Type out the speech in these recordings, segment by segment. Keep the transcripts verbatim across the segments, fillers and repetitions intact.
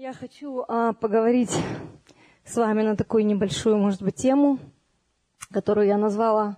Я хочу а, поговорить с вами на такую небольшую, может быть, тему, которую я назвала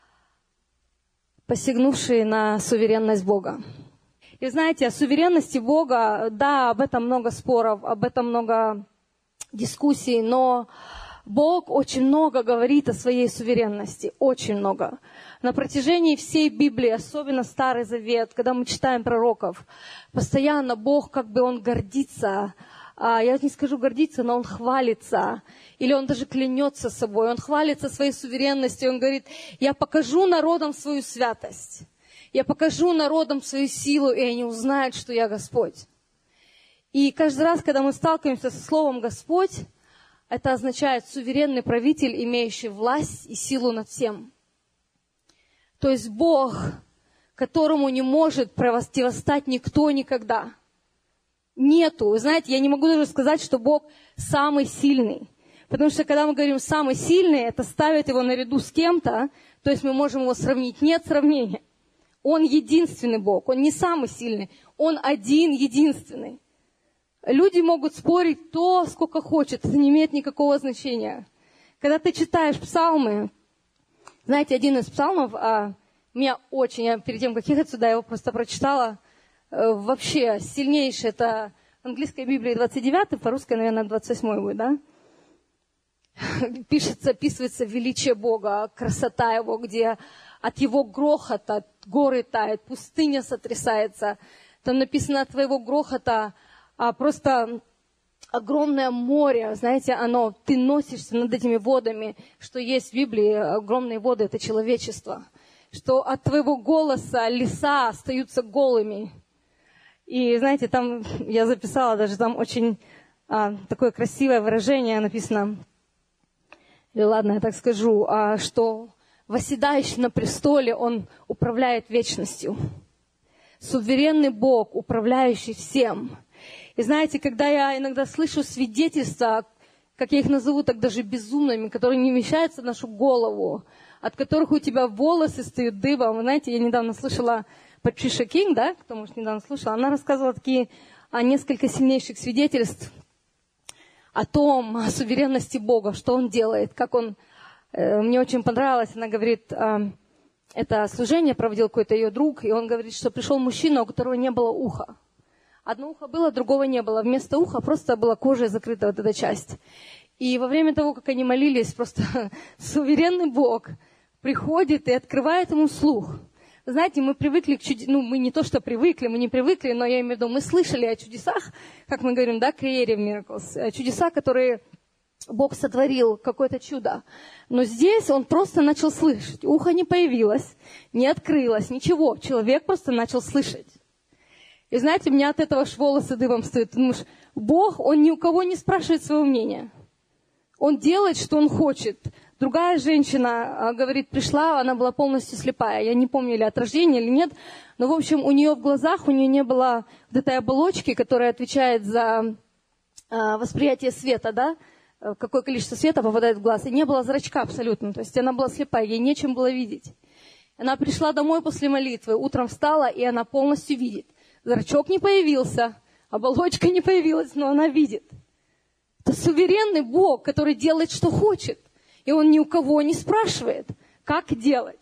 «Посягнувшие на суверенность Бога». И знаете, о суверенности Бога, да, об этом много споров, об этом много дискуссий, но Бог очень много говорит о своей суверенности, очень много. На протяжении всей Библии, особенно Старый Завет, когда мы читаем пророков, постоянно Бог, как бы Он гордится, я не скажу гордится, но Он хвалится, или Он даже клянется собой, Он хвалится своей суверенностью, Он говорит: я покажу народам свою святость, я покажу народам свою силу, и они узнают, что я Господь. И каждый раз, когда мы сталкиваемся со словом «Господь», это означает суверенный правитель, имеющий власть и силу над всем. То есть Бог, которому не может противостать никто никогда. Нету. Вы знаете, я не могу даже сказать, что Бог самый сильный. Потому что когда мы говорим «самый сильный», это ставит его наряду с кем-то, то есть мы можем его сравнить. Нет сравнения. Он единственный Бог, Он не самый сильный, Он один, единственный. Люди могут спорить то, сколько хотят, это не имеет никакого значения. Когда ты читаешь псалмы, знаете, один из псалмов, а, меня очень, я перед тем, как ехать сюда, я его просто прочитала, вообще сильнейший, это в английской Библии двадцать девятый, по-русски, наверное, двадцать восьмой будет, да? Пишется, описывается величие Бога, красота Его, где от Его грохота горы тают, пустыня сотрясается. Там написано: от Твоего грохота а, просто огромное море, знаете, оно, ты носишься над этими водами, что есть в Библии, огромные воды — это человечество. Что от Твоего голоса леса остаются голыми. И, знаете, там я записала даже, там очень а, такое красивое выражение написано, или ладно, я так скажу, а, что восседающий на престоле, он управляет вечностью. Суверенный Бог, управляющий всем. И знаете, когда я иногда слышу свидетельства, как я их назову так даже безумными, которые не вмещаются в нашу голову, от которых у тебя волосы встают дыбом. Вы знаете, я недавно слышала Патриша Кинг, да, кто, может, недавно слушала, она рассказывала такие а, несколько сильнейших свидетельств о том, о суверенности Бога, что Он делает, как Он... Э, мне очень понравилось, она говорит, э, это служение проводил какой-то ее друг, и он говорит, что пришел мужчина, у которого не было уха. Одно ухо было, другого не было. Вместо уха просто была кожей закрыта вот эта часть. И во время того, как они молились, просто суверенный Бог приходит и открывает ему слух. Вы знаете, мы привыкли к чудесам, ну, мы не то, что привыкли, мы не привыкли, но я имею в виду, мы слышали о чудесах, как мы говорим, да, creative miracles, чудеса, которые Бог сотворил, какое-то чудо. Но здесь он просто начал слышать. Ухо не появилось, не открылось, ничего. Человек просто начал слышать. И знаете, у меня от этого аж волосы дыбом стоят. Ты думаешь, Бог, Он ни у кого не спрашивает своего мнения. Он делает, что Он хочет. Другая женщина, говорит, пришла, она была полностью слепая. Я не помню, или от рождения, или нет. Но, в общем, у нее в глазах, у нее не было вот этой оболочки, которая отвечает за восприятие света, да? Какое количество света попадает в глаз. И не было зрачка абсолютно. То есть она была слепая, ей нечем было видеть. Она пришла домой после молитвы, утром встала, и она полностью видит. Зрачок не появился, оболочка не появилась, но она видит. Это суверенный Бог, который делает, что хочет. И Он ни у кого не спрашивает, как делать.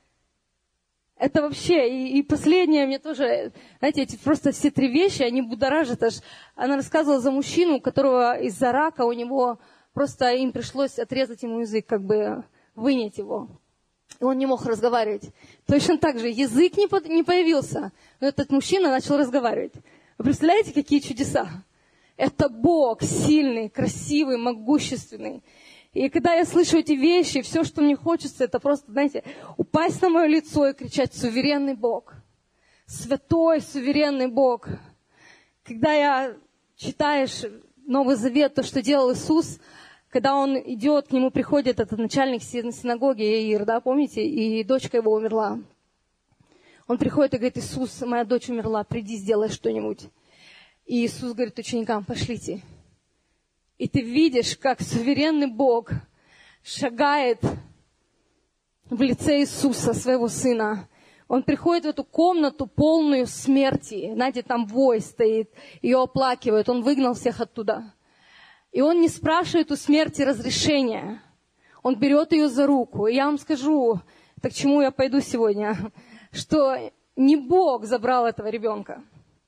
Это вообще, и, и последнее мне тоже, знаете, эти просто все три вещи, они будоражат аж. Она рассказывала за мужчину, у которого из-за рака у него просто им пришлось отрезать ему язык, как бы вынять его. И он не мог разговаривать. Точно так же язык не, под, не появился, но этот мужчина начал разговаривать. Вы представляете, какие чудеса? Это Бог сильный, красивый, могущественный. И когда я слышу эти вещи, все, что мне хочется, это просто, знаете, упасть на мое лицо и кричать: суверенный Бог, святой, суверенный Бог. Когда я читаешь Новый Завет, то, что делал Иисус, когда Он идет, к Нему приходит этот начальник синагоги Иаир, да, помните, и дочка его умерла. Он приходит и говорит: Иисус, моя дочь умерла, приди, сделай что-нибудь. И Иисус говорит ученикам: пошлите. И ты видишь, как суверенный Бог шагает в лице Иисуса, своего Сына, Он приходит в эту комнату, полную смерти. Знаете, там вой стоит, ее оплакивают. Он выгнал всех оттуда. И он не спрашивает у смерти разрешения. Он берет ее за руку. И я вам скажу, так к чему я пойду сегодня, что не Бог забрал этого ребенка.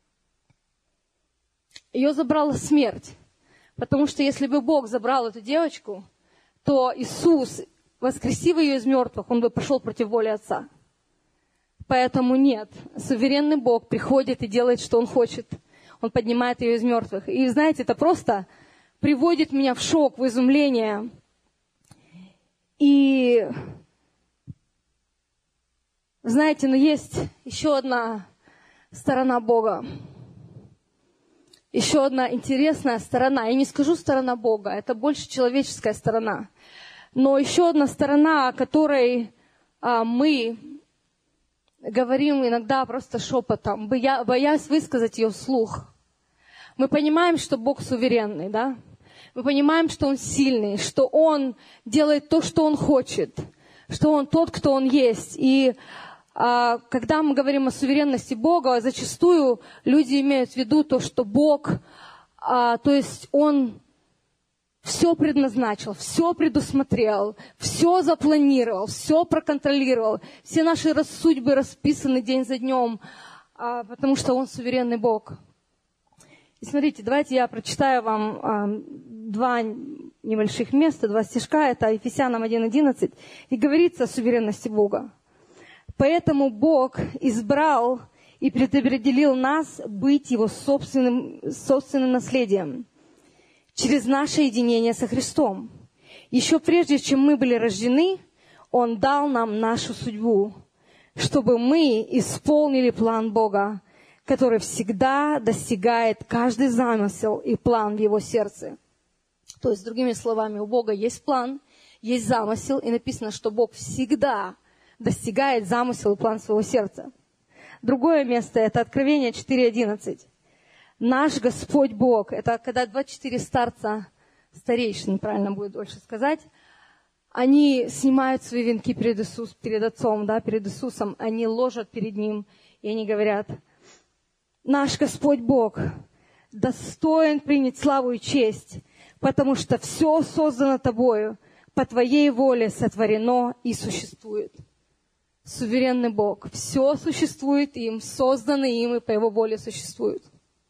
Ее забрала смерть. Потому что если бы Бог забрал эту девочку, то Иисус, воскресив ее из мертвых, Он бы пошел против воли Отца. Поэтому нет, суверенный Бог приходит и делает, что Он хочет. Он поднимает ее из мертвых. И знаете, это просто приводит меня в шок, в изумление. И знаете, но есть еще одна сторона Бога. Еще одна интересная сторона. Я не скажу сторона Бога, это больше человеческая сторона. Но еще одна сторона, о которой а, мы говорим иногда просто шепотом, боя, боясь высказать ее вслух. Мы понимаем, что Бог суверенный, да? Мы понимаем, что Он сильный, что Он делает то, что Он хочет, что Он тот, кто Он есть. И а, когда мы говорим о суверенности Бога, зачастую люди имеют в виду то, что Бог, а, то есть Он все предназначил, все предусмотрел, все запланировал, все проконтролировал. Все наши судьбы расписаны день за днем, а, потому что Он суверенный Бог. И смотрите, давайте я прочитаю вам а, два небольших места, два стишка. Это Ефесянам один одиннадцать. И говорится о суверенности Бога. «Поэтому Бог избрал и предопределил нас быть Его собственным, собственным наследием через наше единение со Христом. Еще прежде, чем мы были рождены, Он дал нам нашу судьбу, чтобы мы исполнили план Бога, который всегда достигает каждый замысел и план в Его сердце». То есть, другими словами, у Бога есть план, есть замысел, и написано, что Бог всегда достигает замысел и план своего сердца. Другое место – это Откровение четыре одиннадцать. Наш Господь Бог, это когда двадцать четыре старца, старейшин, правильно будет больше сказать, они снимают свои венки перед, Иисус, перед Отцом, да, перед Иисусом, они ложат перед Ним, и они говорят: наш Господь Бог достоин принять славу и честь, потому что все создано Тобою, по Твоей воле сотворено и существует. Суверенный Бог. Все существует им, создано им и по Его воле существует.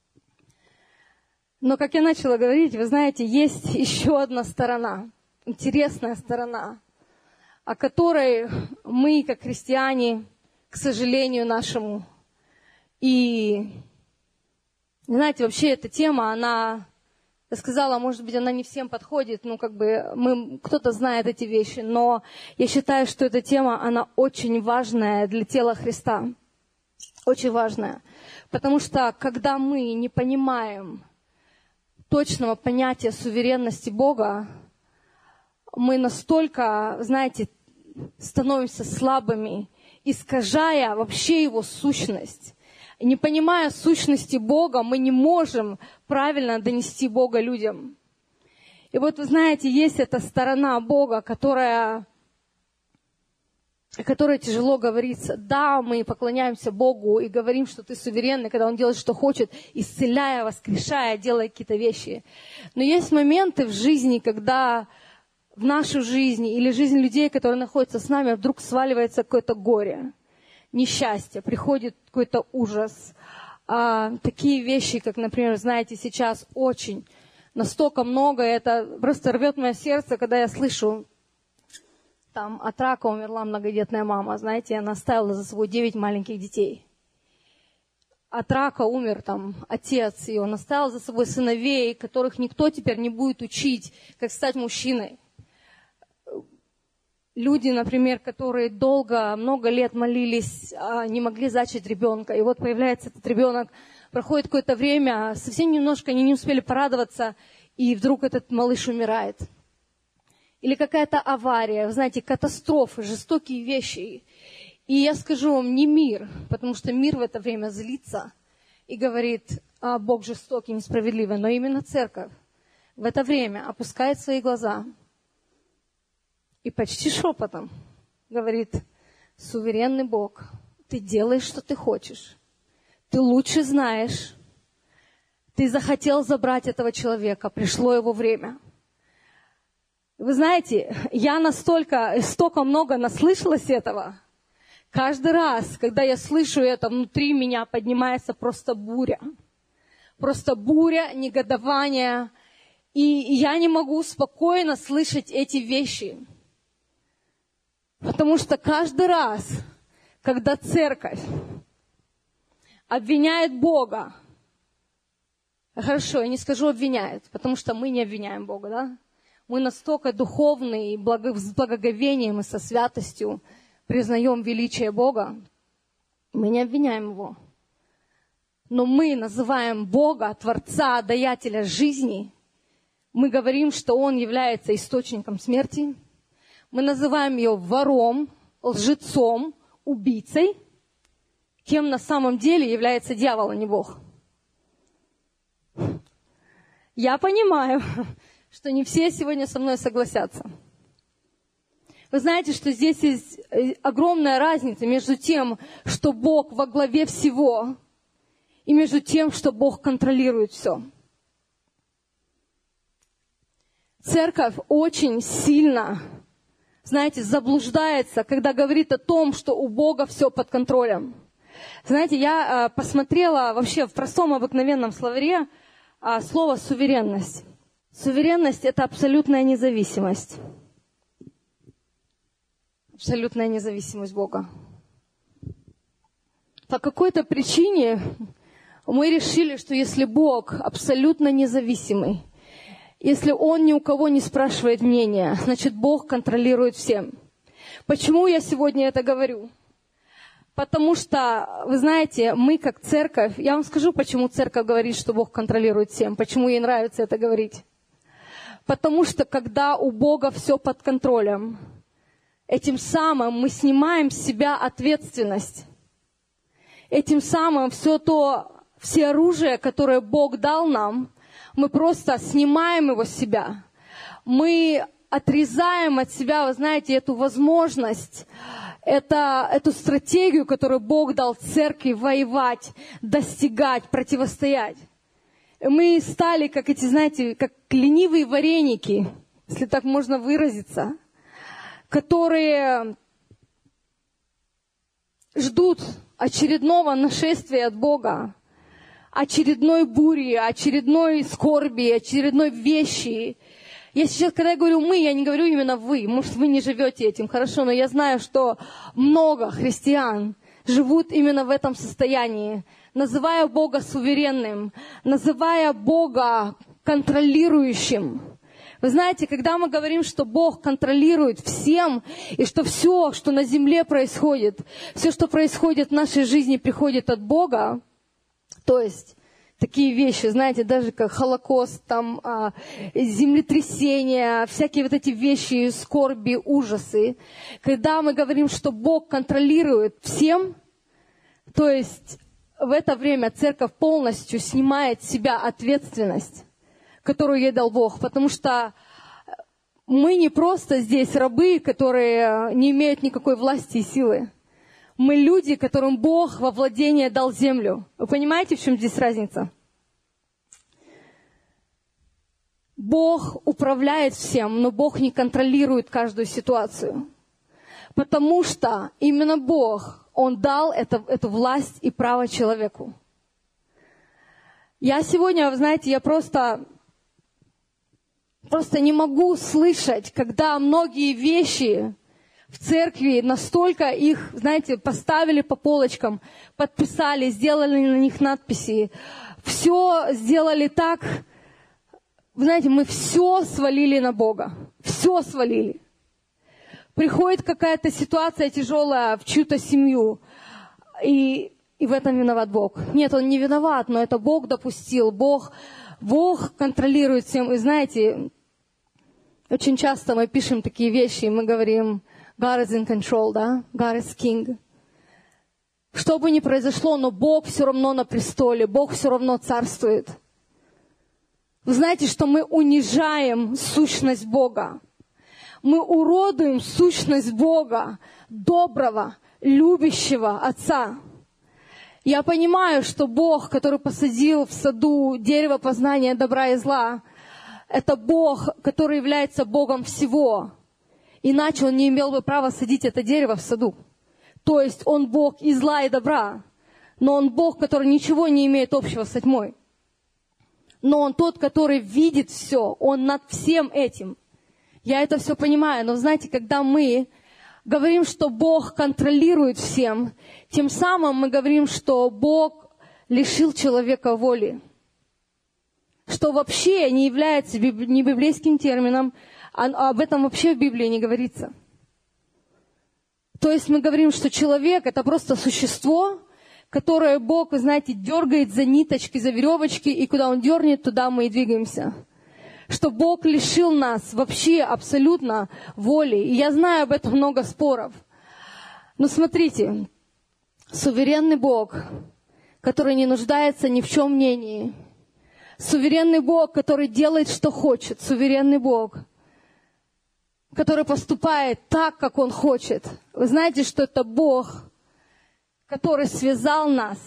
Но, как я начала говорить, вы знаете, есть еще одна сторона, интересная сторона, о которой мы, как христиане, к сожалению нашему, и, знаете, вообще эта тема, она, я сказала, может быть, она не всем подходит, ну, как бы, мы, кто-то знает эти вещи, но я считаю, что эта тема, она очень важная для тела Христа, очень важная, потому что, когда мы не понимаем точного понятия суверенности Бога, мы настолько, знаете, становимся слабыми, искажая вообще Его сущность. И не понимая сущности Бога, мы не можем правильно донести Бога людям. И вот, вы знаете, есть эта сторона Бога, которая, которая тяжело говорится. Да, мы поклоняемся Богу и говорим, что Ты суверенный, когда Он делает, что хочет, исцеляя, воскрешая, делая какие-то вещи. Но есть моменты в жизни, когда в нашу жизнь или жизнь людей, которые находятся с нами, вдруг сваливается какое-то горе, несчастье, приходит какой-то ужас. А, такие вещи, как, например, знаете, сейчас очень, настолько много, это просто рвет мое сердце, когда я слышу, там от рака умерла многодетная мама, знаете, она оставила за собой девять маленьких детей. От рака умер там отец, и он оставил за собой сыновей, которых никто теперь не будет учить, как стать мужчиной. Люди, например, которые долго, много лет молились, не могли зачать ребенка. И вот появляется этот ребенок, проходит какое-то время, совсем немножко они не успели порадоваться, и вдруг этот малыш умирает. Или какая-то авария, вы знаете, катастрофы, жестокие вещи. И я скажу вам, не мир, потому что мир в это время злится и говорит: а, Бог жестокий, несправедливый. Но именно церковь в это время опускает свои глаза и почти шепотом говорит: суверенный Бог, ты делаешь, что ты хочешь. Ты лучше знаешь. Ты захотел забрать этого человека, пришло его время. Вы знаете, я настолько, столько много наслышалась этого. Каждый раз, когда я слышу это, внутри меня поднимается просто буря. Просто буря, негодование. И я не могу спокойно слышать эти вещи. Потому что каждый раз, когда церковь обвиняет Бога, хорошо, я не скажу обвиняет, потому что мы не обвиняем Бога, да? Мы настолько духовные, и благо, с благоговением и со святостью признаем величие Бога, мы не обвиняем Его. Но мы называем Бога, Творца, Даятеля жизни, мы говорим, что Он является источником смерти, мы называем Его вором, лжецом, убийцей, кем на самом деле является дьявол, а не Бог. Я понимаю, что не все сегодня со мной согласятся. Вы знаете, что здесь есть огромная разница между тем, что Бог во главе всего, и между тем, что Бог контролирует все. Церковь очень сильно, знаете, заблуждается, когда говорит о том, что у Бога все под контролем. Знаете, я посмотрела вообще в простом обыкновенном словаре слово «суверенность». Суверенность – это абсолютная независимость. Абсолютная независимость Бога. По какой-то причине мы решили, что если Бог абсолютно независимый, если Он ни у кого не спрашивает мнения, значит, Бог контролирует всем. Почему я сегодня это говорю? Потому что, вы знаете, мы как церковь, я вам скажу, почему церковь говорит, что Бог контролирует всем, почему ей нравится это говорить. Потому что когда у Бога все под контролем, этим самым мы снимаем с себя ответственность. Этим самым все то, все оружие, которое Бог дал нам, мы просто снимаем его с себя. Мы отрезаем от себя, вы знаете, эту возможность, это, эту стратегию, которую Бог дал церкви, воевать, достигать, противостоять. Мы стали, как эти, знаете, как ленивые вареники, если так можно выразиться, которые ждут очередного нашествия от Бога, очередной бури, очередной скорби, очередной вещи. Я сейчас, когда я говорю «мы», я не говорю именно «вы». Может, вы не живете этим, хорошо, но я знаю, что много христиан живут именно в этом состоянии, называя Бога суверенным, называя Бога контролирующим. Вы знаете, когда мы говорим, что Бог контролирует всем, и что все, что на земле происходит, все, что происходит в нашей жизни, приходит от Бога, то есть такие вещи, знаете, даже как Холокост, там, землетрясения, всякие вот эти вещи, скорби, ужасы. Когда мы говорим, что Бог контролирует всем, то есть в это время церковь полностью снимает с себя ответственность, которую ей дал Бог, потому что мы не просто здесь рабы, которые не имеют никакой власти и силы. Мы люди, которым Бог во владение дал землю. Вы понимаете, в чем здесь разница? Бог управляет всем, но Бог не контролирует каждую ситуацию. Потому что именно Бог, Он дал это, эту власть и право человеку. Я сегодня, вы знаете, я просто... Просто не могу слышать, когда многие вещи в церкви настолько их, знаете, поставили по полочкам, подписали, сделали на них надписи. Все сделали так, вы знаете, мы все свалили на Бога. Все свалили. Приходит какая-то ситуация тяжелая в чью-то семью, и, и в этом виноват Бог. Нет, Он не виноват, но это Бог допустил. Бог, Бог контролирует всем. И знаете, очень часто мы пишем такие вещи, и мы говорим, God is in control, да? God is king. Что бы ни произошло, но Бог все равно на престоле, Бог все равно царствует. Вы знаете, что мы унижаем сущность Бога. Мы уродуем сущность Бога, доброго, любящего Отца. Я понимаю, что Бог, который посадил в саду дерево познания добра и зла, это Бог, который является Богом всего. Иначе Он не имел бы права садить это дерево в саду. То есть Он Бог и зла, и добра. Но Он Бог, который ничего не имеет общего с тьмой. Но Он тот, который видит все. Он над всем этим. Я это все понимаю. Но знаете, когда мы говорим, что Бог контролирует всем, тем самым мы говорим, что Бог лишил человека воли. Что вообще не является не библейским термином, а об этом вообще в Библии не говорится. То есть мы говорим, что человек — это просто существо, которое Бог, вы знаете, дергает за ниточки, за веревочки, и куда Он дернет, туда мы и двигаемся. Что Бог лишил нас вообще абсолютно воли. И я знаю об этом много споров. Но смотрите, суверенный Бог, который не нуждается ни в чем мнении, суверенный Бог, который делает, что хочет, суверенный Бог, который поступает так, как Он хочет. Вы знаете, что это Бог, который связал нас,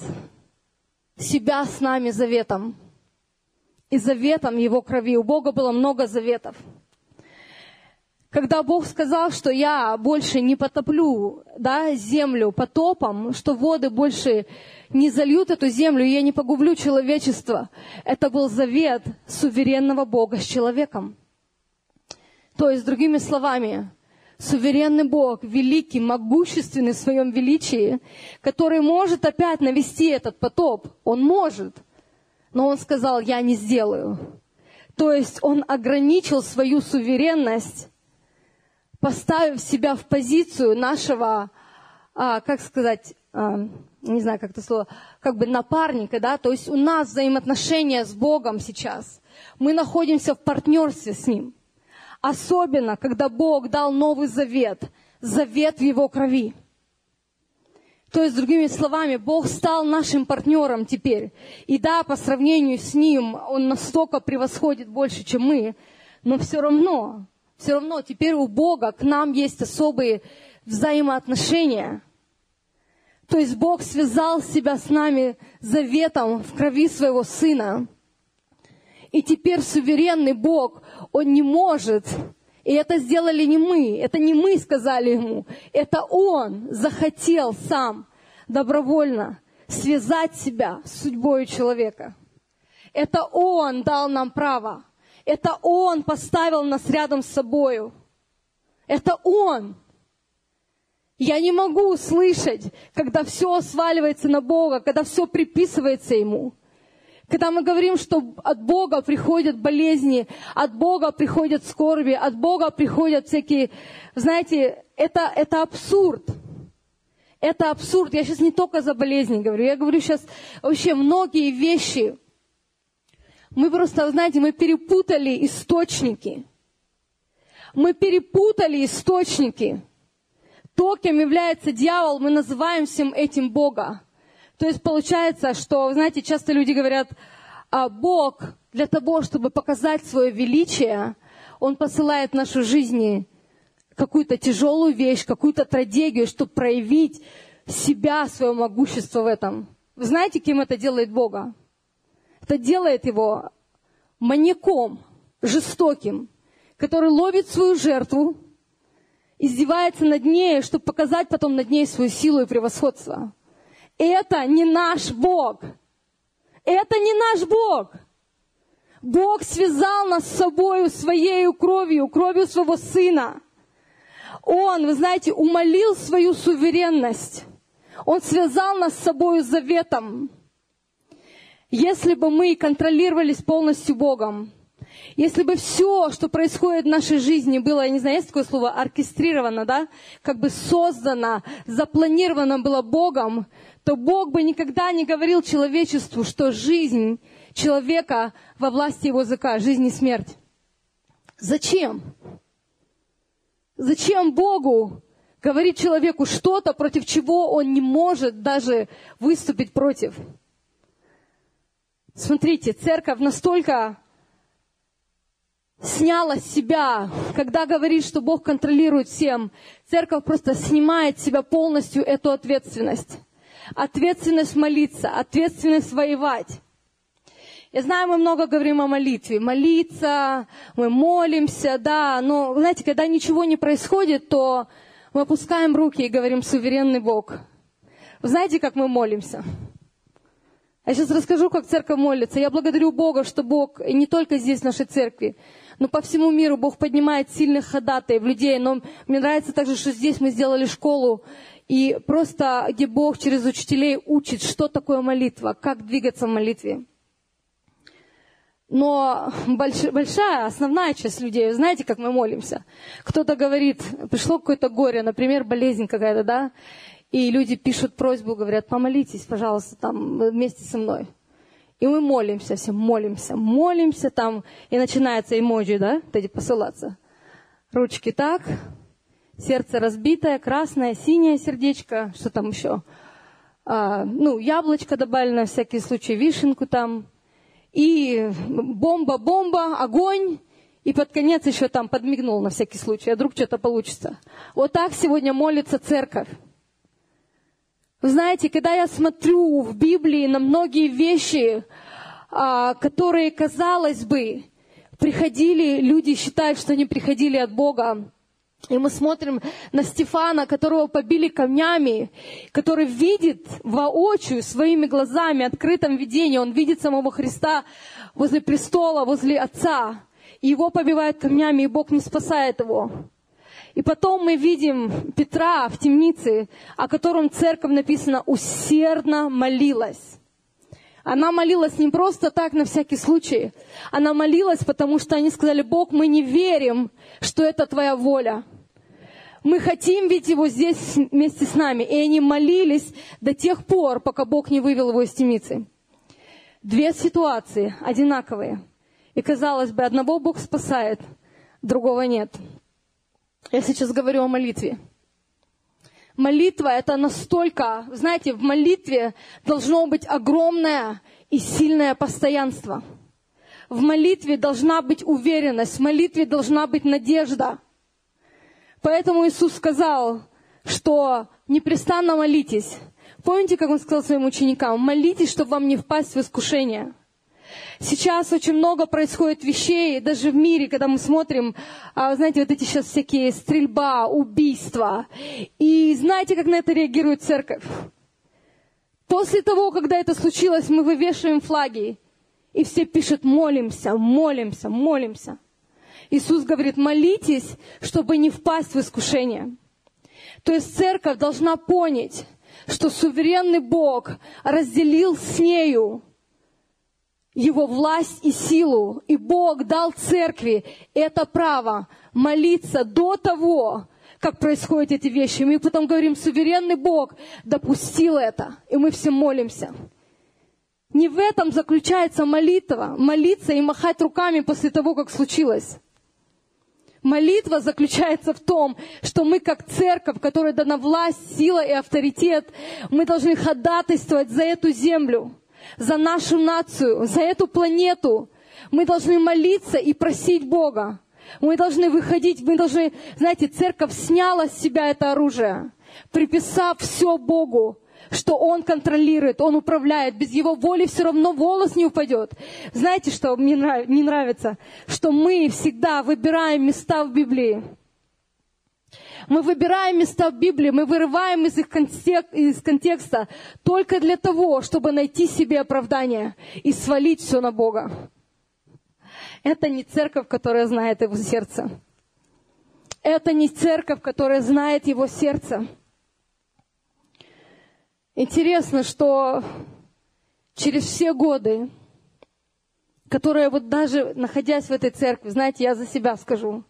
себя с нами заветом. И заветом Его крови. У Бога было много заветов. Когда Бог сказал, что я больше не потоплю, да, землю потопом, что воды больше не зальют эту землю, и я не погублю человечество, это был завет суверенного Бога с человеком. То есть, другими словами, суверенный Бог, великий, могущественный в своем величии, который может опять навести этот потоп, Он может. Но Он сказал, я не сделаю. То есть Он ограничил свою суверенность, поставив себя в позицию нашего, а, как сказать, а, не знаю, как это слово, как бы напарника, да, то есть у нас взаимоотношения с Богом сейчас. Мы находимся в партнерстве с Ним. Особенно, когда Бог дал Новый Завет, завет в Его крови. То есть, другими словами, Бог стал нашим партнером теперь. И да, по сравнению с Ним Он настолько превосходит больше, чем мы, но все равно, все равно теперь у Бога к нам есть особые взаимоотношения. То есть Бог связал себя с нами заветом в крови Своего Сына. И теперь суверенный Бог, Он не может, и это сделали не мы, это не мы сказали Ему, это Он захотел сам добровольно связать себя с судьбой человека. Это Он дал нам право, это Он поставил нас рядом с собою, это Он. Я не могу слышать, когда все сваливается на Бога, когда все приписывается Ему. Когда мы говорим, что от Бога приходят болезни, от Бога приходят скорби, от Бога приходят всякие... Знаете, это, это абсурд. Это абсурд. Я сейчас не только за болезни говорю. Я говорю сейчас вообще многие вещи. Мы просто, знаете, мы перепутали источники. Мы перепутали источники. То, кем является дьявол, мы называем всем этим Бога. То есть получается, что, знаете, часто люди говорят, а Бог для того, чтобы показать свое величие, Он посылает в нашу жизнь какую-то тяжелую вещь, какую-то трагедию, чтобы проявить себя, свое могущество в этом. Вы знаете, кем это делает Бога? Это делает Его маньяком, жестоким, который ловит свою жертву, издевается над ней, чтобы показать потом над ней свою силу и превосходство. Это не наш Бог. Это не наш Бог. Бог связал нас с собой своей кровью, кровью своего Сына. Он, вы знаете, умолил свою суверенность. Он связал нас с собой заветом. Если бы мы контролировались полностью Богом, если бы все, что происходит в нашей жизни, было, я не знаю, есть такое слово, оркестрировано, да, как бы создано, запланировано было Богом, то Бог бы никогда не говорил человечеству, что жизнь человека во власти Его языка, жизнь и смерть. Зачем? Зачем Богу говорить человеку что-то, против чего он не может даже выступить против? Смотрите, церковь настолько сняла с себя, когда говорит, что Бог контролирует всем, церковь просто снимает с себя полностью эту ответственность. Ответственность молиться, ответственность воевать. Я знаю, мы много говорим о молитве. Молиться, мы молимся, да, но, знаете, когда ничего не происходит, то мы опускаем руки и говорим: суверенный Бог. Вы знаете, как мы молимся? Я сейчас расскажу, как церковь молится. Я благодарю Бога, что Бог не только здесь, в нашей церкви, но по всему миру Бог поднимает сильных ходатаев, людей. Но мне нравится также, что здесь мы сделали школу, и просто где Бог через учителей учит, что такое молитва, как двигаться в молитве. Но больш, большая, основная часть людей, вы знаете, как мы молимся? Кто-то говорит, пришло какое-то горе, например, болезнь какая-то, да? И люди пишут просьбу, говорят: помолитесь, пожалуйста, там, вместе со мной. И мы молимся, все молимся, молимся там, и начинается эмоджи, да, эти посылаться. Ручки так, сердце разбитое, красное, синее сердечко, что там еще? А, ну, яблочко добавили на всякий случай, вишенку там. И бомба, бомба, огонь, и под конец еще там подмигнул на всякий случай, а вдруг что-то получится. Вот так сегодня молится церковь. Вы знаете, когда я смотрю в Библии на многие вещи, которые, казалось бы, приходили, люди считают, что они приходили от Бога. И мы смотрим на Стефана, которого побили камнями, который видит воочию, своими глазами, открытом видении. Он видит самого Христа возле престола, возле Отца. И его побивают камнями, и Бог не спасает его. И потом мы видим Петра в темнице, о котором церковь написано «усердно молилась». Она молилась не просто так, на всякий случай. Она молилась, потому что они сказали: Бог, мы не верим, что это Твоя воля. Мы хотим видеть Его здесь вместе с нами. И они молились до тех пор, пока Бог не вывел его из темницы. Две ситуации одинаковые. И, казалось бы, одного Бог спасает, другого нет. Я сейчас говорю о молитве. Молитва — это настолько, знаете, в молитве должно быть огромное и сильное постоянство. В молитве должна быть уверенность, в молитве должна быть надежда. Поэтому Иисус сказал, что непрестанно молитесь. Помните, как Он сказал своим ученикам? Молитесь, чтобы вам не впасть в искушение. Сейчас очень много происходит вещей, даже в мире, когда мы смотрим, знаете, вот эти сейчас всякие стрельба, убийства. И знаете, как на это реагирует церковь? После того, когда это случилось, мы вывешиваем флаги, и все пишут: молимся, молимся, молимся. Иисус говорит: молитесь, чтобы не впасть в искушение. То есть церковь должна понять, что суверенный Бог разделил с нею Его власть и силу. И Бог дал церкви это право молиться до того, как происходят эти вещи. Мы потом говорим: суверенный Бог допустил это, и мы все молимся. Не в этом заключается молитва. Молиться и махать руками после того, как случилось. Молитва заключается в том, что мы как церковь, которой дана власть, сила и авторитет, мы должны ходатайствовать за эту землю, за нашу нацию, за эту планету. Мы должны молиться и просить Бога. Мы должны выходить, мы должны, знаете, церковь сняла с себя это оружие, приписав все Богу, что Он контролирует, Он управляет. Без Его воли все равно волос не упадет. Знаете, что мне не нравится? Что мы всегда выбираем места в Библии. Мы выбираем места в Библии, мы вырываем из их контекста, из контекста только для того, чтобы найти себе оправдание и свалить все на Бога. Это не церковь, которая знает Его сердце. Это не церковь, которая знает Его сердце. Интересно, что через все годы, которые вот даже находясь в этой церкви, знаете, я за себя скажу,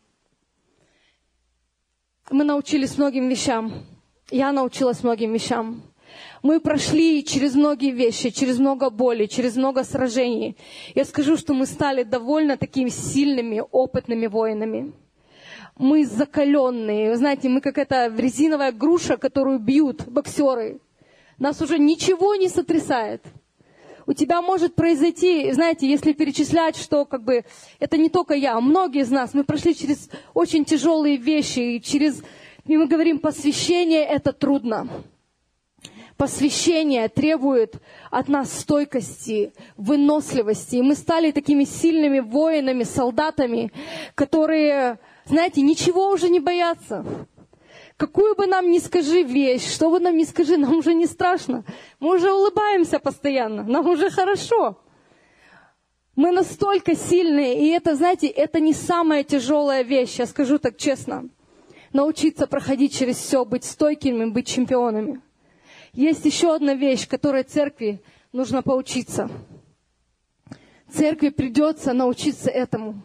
мы научились многим вещам. Я научилась многим вещам. Мы прошли через многие вещи, через много боли, через много сражений. Я скажу, что мы стали довольно такими сильными, опытными воинами. Мы закаленные. Вы знаете, мы как эта резиновая груша, которую бьют боксеры. Нас уже ничего не сотрясает. У тебя может произойти, знаете, если перечислять, что как бы это не только я, многие из нас, мы прошли через очень тяжелые вещи, и через, и мы говорим, посвящение это трудно. Посвящение требует от нас стойкости, выносливости. И мы стали такими сильными воинами, солдатами, которые, знаете, ничего уже не боятся. Какую бы нам ни скажи вещь, что бы нам ни скажи, нам уже не страшно. Мы уже улыбаемся постоянно, нам уже хорошо. Мы настолько сильные, и это, знаете, это не самая тяжелая вещь, я скажу так честно. Научиться проходить через все, быть стойкими, быть чемпионами. Есть еще одна вещь, которой церкви нужно поучиться. Церкви придется научиться этому.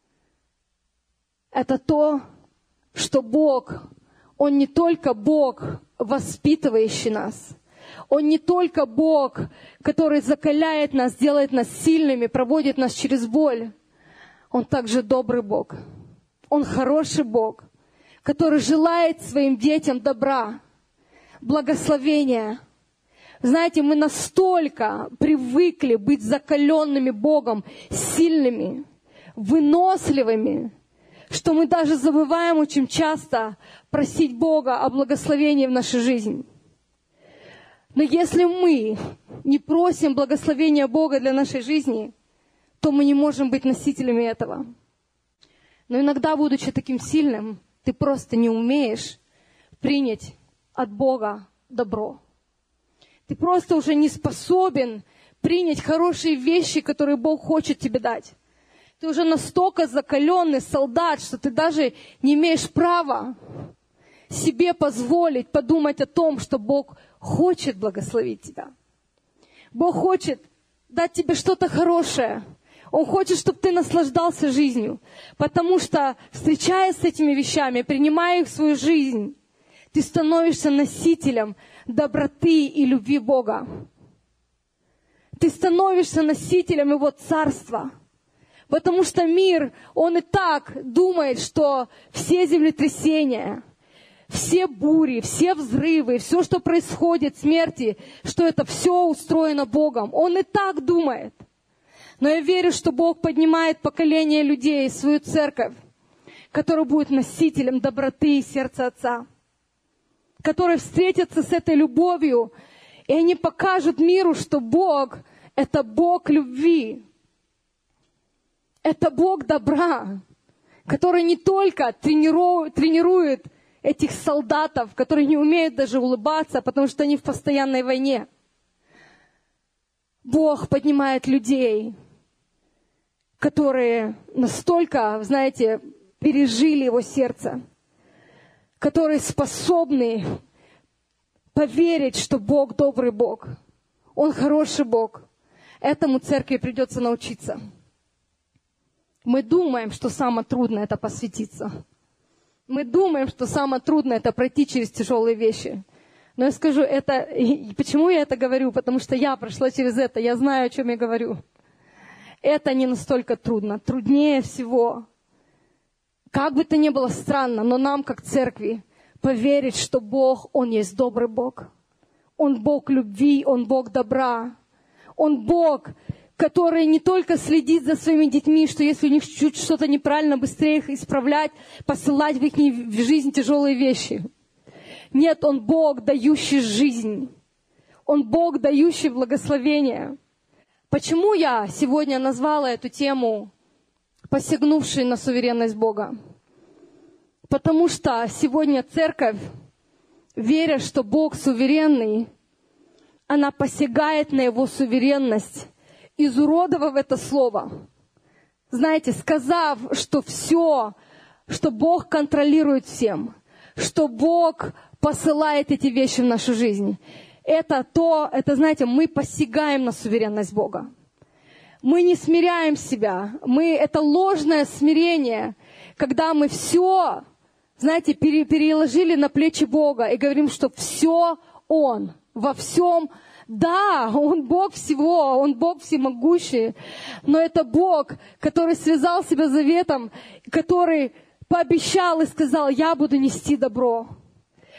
Это то, что Бог, Он не только Бог, воспитывающий нас. Он не только Бог, который закаляет нас, делает нас сильными, проводит нас через боль. Он также добрый Бог. Он хороший Бог, который желает своим детям добра, благословения. Знаете, мы настолько привыкли быть закаленными Богом, сильными, выносливыми, что мы даже забываем очень часто просить Бога о благословении в нашей жизни. Но если мы не просим благословения Бога для нашей жизни, то мы не можем быть носителями этого. Но иногда, будучи таким сильным, ты просто не умеешь принять от Бога добро. Ты просто уже не способен принять хорошие вещи, которые Бог хочет тебе дать. Ты уже настолько закаленный солдат, что ты даже не имеешь права себе позволить подумать о том, что Бог хочет благословить тебя. Бог хочет дать тебе что-то хорошее. Он хочет, чтобы ты наслаждался жизнью. Потому что, встречаясь с этими вещами, принимая их в свою жизнь, ты становишься носителем доброты и любви Бога. Ты становишься носителем Его Царства. Потому что мир, он и так думает, что все землетрясения, все бури, все взрывы, все, что происходит, смерти, что это все устроено Богом. Он и так думает. Но я верю, что Бог поднимает поколение людей, свою церковь, которая будет носителем доброты и сердца Отца, которые встретятся с этой любовью, и они покажут миру, что Бог — это Бог любви. Это Бог добра, который не только тренирует, тренирует этих солдатов, которые не умеют даже улыбаться, потому что они в постоянной войне. Бог поднимает людей, которые настолько, знаете, пережили Его сердце, которые способны поверить, что Бог добрый Бог, Он хороший Бог. Этому церкви придется научиться. Мы думаем, что самое трудное — это посвятиться. Мы думаем, что самое трудное — это пройти через тяжелые вещи. Но я скажу это... И почему я это говорю? Потому что я прошла через это, я знаю, о чем я говорю. Это не настолько трудно. Труднее всего, как бы то ни было странно, но нам, как церкви, поверить, что Бог, Он есть добрый Бог. Он Бог любви, Он Бог добра. Он Бог, который не только следит за своими детьми, что если у них чуть что-то неправильно, быстрее их исправлять, посылать в их в жизнь тяжелые вещи. Нет, Он Бог, дающий жизнь. Он Бог, дающий благословение. Почему я сегодня назвала эту тему «Посягнувший на суверенность Бога»? Потому что сегодня церковь, веря, что Бог суверенный, она посягает на Его суверенность, изуродовав это слово. Знаете, сказав, что все, что Бог контролирует всем, что Бог посылает эти вещи в нашу жизнь. Это то, это, знаете, мы посягаем на суверенность Бога. Мы не смиряем себя. Мы, это ложное смирение, когда мы все, знаете, пере, переложили на плечи Бога и говорим, что все Он, во всем. Да, Он Бог всего, Он Бог всемогущий, но это Бог, который связал себя заветом, который пообещал и сказал: я буду нести добро.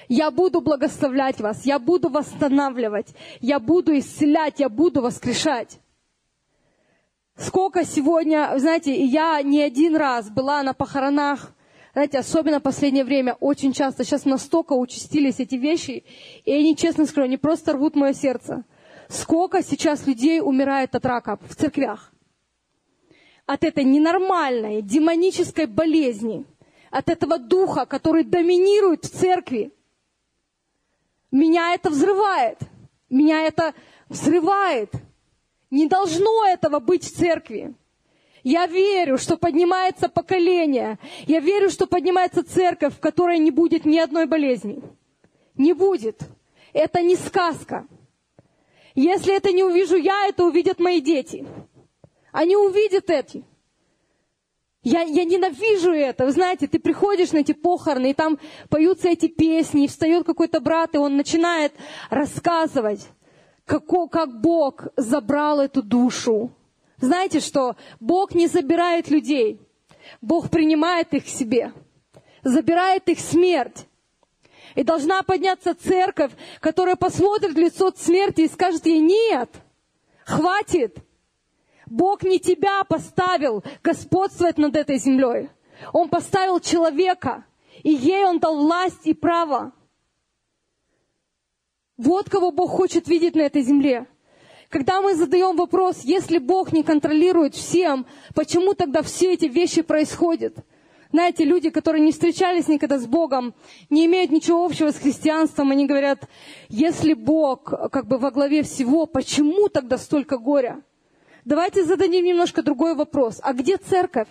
Я буду благословлять вас, я буду восстанавливать, я буду исцелять, я буду воскрешать. Сколько сегодня, знаете, я не один раз была на похоронах, знаете, особенно в последнее время, очень часто, сейчас настолько участились эти вещи, и они, честно скажу, они просто рвут мое сердце. Сколько сейчас людей умирает от рака в церквях. От этой ненормальной, демонической болезни, от этого духа, который доминирует в церкви. Меня это взрывает. Меня это взрывает. Не должно этого быть в церкви. Я верю, что поднимается поколение. Я верю, что поднимается церковь, в которой не будет ни одной болезни. Не будет. Это не сказка. Если это не увижу я, это увидят мои дети. Они увидят это. Я, я ненавижу это. Вы знаете, ты приходишь на эти похороны, и там поются эти песни, и встает какой-то брат, и он начинает рассказывать, как, как Бог забрал эту душу. Знаете, что Бог не забирает людей. Бог принимает их к себе, забирает их смерть. И должна подняться церковь, которая посмотрит в лицо смерти и скажет ей: нет, хватит. Бог не тебя поставил господствовать над этой землей. Он поставил человека, и ей Он дал власть и право. Вот кого Бог хочет видеть на этой земле. Когда мы задаем вопрос, если Бог не контролирует всем, почему тогда все эти вещи происходят? Знаете, люди, которые не встречались никогда с Богом, не имеют ничего общего с христианством, они говорят: если Бог как бы во главе всего, почему тогда столько горя? Давайте зададим немножко другой вопрос. А где церковь?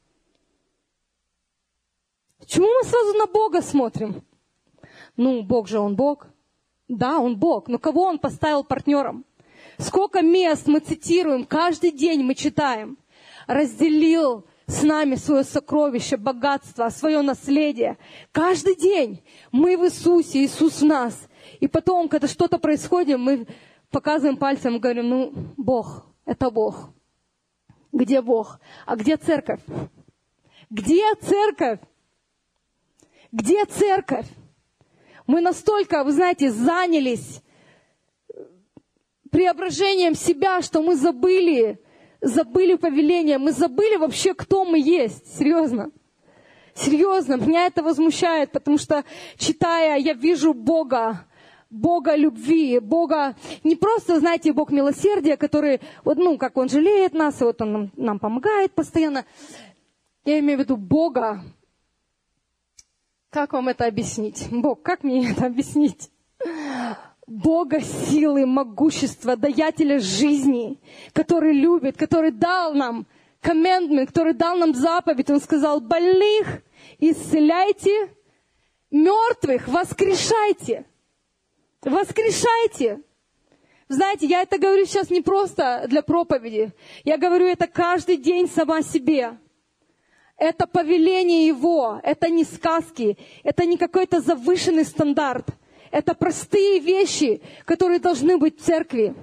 Почему мы сразу на Бога смотрим? Ну, Бог же Он Бог. Да, Он Бог. Но кого Он поставил партнером? Сколько мест мы цитируем, каждый день мы читаем. Разделил с нами свое сокровище, богатство, свое наследие. Каждый день мы в Иисусе, Иисус в нас. И потом, когда что-то происходит, мы показываем пальцем и говорим: ну, Бог, это Бог. Где Бог? А где церковь? Где церковь? Где церковь? Мы настолько, вы знаете, занялись преображением себя, что мы забыли, забыли повеление, мы забыли вообще, кто мы есть. Серьезно. Серьезно, меня это возмущает, потому что, читая, я вижу Бога, Бога любви, Бога, не просто, знаете, Бог милосердия, который, вот, ну, как Он жалеет нас, и вот Он нам, нам помогает постоянно. Я имею в виду Бога. Как вам это объяснить? Бог, как мне это объяснить? Бога силы, могущества, даятеля жизни, который любит, который дал нам commandment, который дал нам заповедь. Он сказал: больных исцеляйте, мертвых воскрешайте. Воскрешайте. Знаете, я это говорю сейчас не просто для проповеди. Я говорю это каждый день сама себе. Это повеление Его, это не сказки, это не какой-то завышенный стандарт. Это простые вещи, которые должны быть в церкви.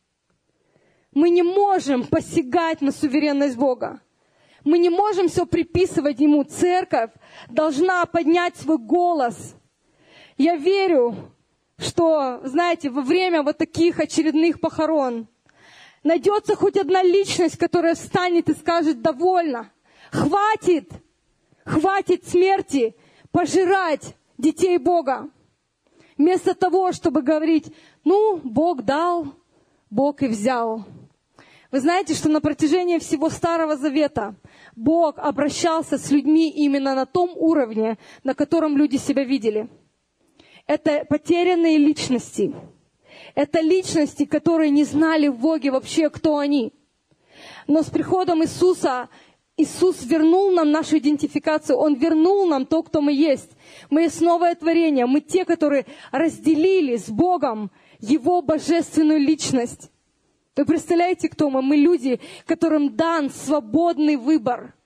Мы не можем посягать на суверенность Бога. Мы не можем все приписывать Ему. Церковь должна поднять свой голос. Я верю, что, знаете, во время вот таких очередных похорон найдется хоть одна личность, которая встанет и скажет: довольно, хватит, хватит смерти пожирать детей Бога. Вместо того, чтобы говорить: ну, Бог дал, Бог и взял. Вы знаете, что на протяжении всего Старого Завета Бог обращался с людьми именно на том уровне, на котором люди себя видели. Это потерянные личности. Это личности, которые не знали в Боге вообще, кто они. Но с приходом Иисуса Иисус вернул нам нашу идентификацию. Он вернул нам то, кто мы есть. Мы есть новое творение. Мы те, которые разделили с Богом Его божественную личность. Вы представляете, кто мы? Мы люди, которым дан свободный выбор.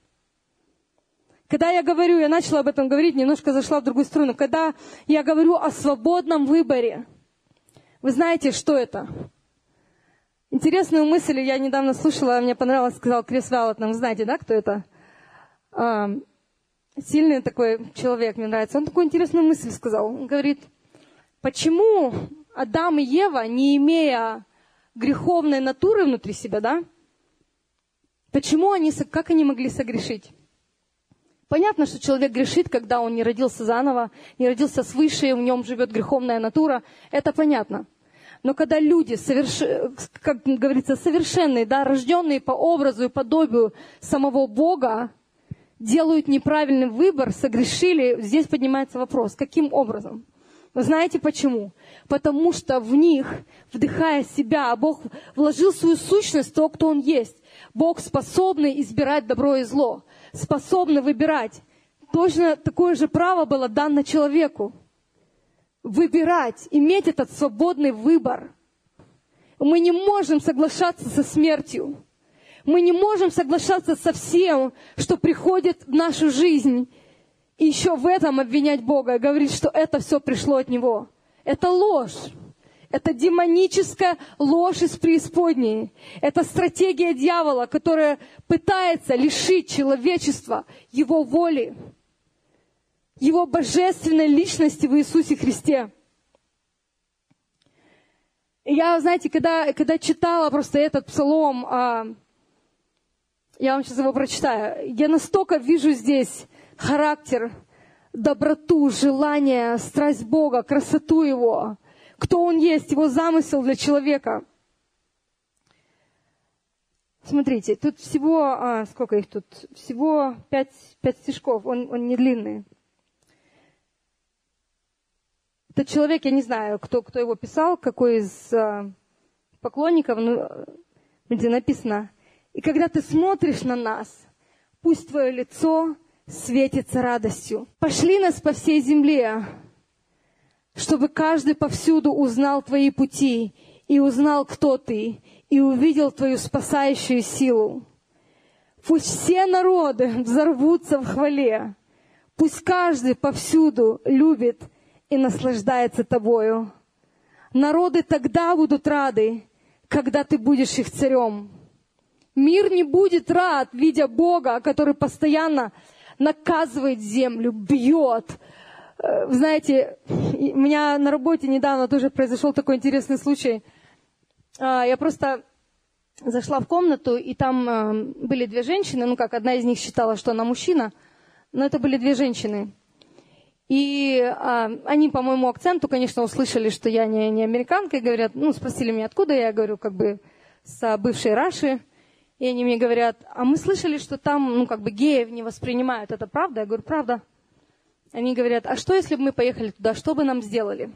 Когда я говорю, я начала об этом говорить, немножко зашла в другую сторону. Когда я говорю о свободном выборе, вы знаете, что это? Интересную мысль я недавно слушала, мне понравилось, сказал Крис Валлотон. Вы знаете, да, кто это? А, сильный такой человек, мне нравится. Он такую интересную мысль сказал. Он говорит: почему Адам и Ева, не имея греховной натуры внутри себя, да, почему они, как они могли согрешить? Понятно, что человек грешит, когда он не родился заново, не родился свыше, и в нем живет греховная натура. Это понятно. Но когда люди, соверш... как говорится, совершенные, да, рожденные по образу и подобию самого Бога, делают неправильный выбор, согрешили, здесь поднимается вопрос, каким образом? Вы знаете почему? Потому что в них, вдыхая себя, Бог вложил свою сущность в то, кто Он есть. Бог способный избирать добро и зло, способный выбирать. Точно такое же право было дано человеку. Выбирать, иметь этот свободный выбор. Мы не можем соглашаться со смертью. Мы не можем соглашаться со всем, что приходит в нашу жизнь. И еще в этом обвинять Бога и говорить, что это все пришло от Него. Это ложь. Это демоническая ложь из преисподней. Это стратегия дьявола, которая пытается лишить человечества его воли, его божественной личности в Иисусе Христе. И я, знаете, когда, когда читала просто этот псалом, а, я вам сейчас его прочитаю, я настолько вижу здесь характер, доброту, желание, страсть Бога, красоту Его, кто Он есть, Его замысел для человека. Смотрите, тут всего, а, сколько их тут? Всего пять, пять стишков, он, он не длинный. Этот человек, я не знаю, кто, кто его писал, какой из а, поклонников, ну, где написано, «И когда ты смотришь на нас, пусть твое лицо светится радостью. Пошли нас по всей земле, чтобы каждый повсюду узнал твои пути и узнал, кто ты, и увидел твою спасающую силу. Пусть все народы взорвутся в хвале, пусть каждый повсюду любит и наслаждается тобою. Народы тогда будут рады, когда ты будешь их царем. Мир не будет рад, видя Бога, который постоянно наказывает землю, бьет. Вы знаете, у меня на работе недавно тоже произошел такой интересный случай. Я просто зашла в комнату, и там были две женщины. Ну как, одна из них считала, что она мужчина, но это были две женщины. И а, они по моему акценту, конечно, услышали, что я не, не американка, и говорят, ну, спросили меня, откуда я, говорю, как бы с бывшей Раши. И они мне говорят, а мы слышали, что там, ну, как бы геев не воспринимают. Это правда? Я говорю, правда. Они говорят, а что, если бы мы поехали туда, что бы нам сделали?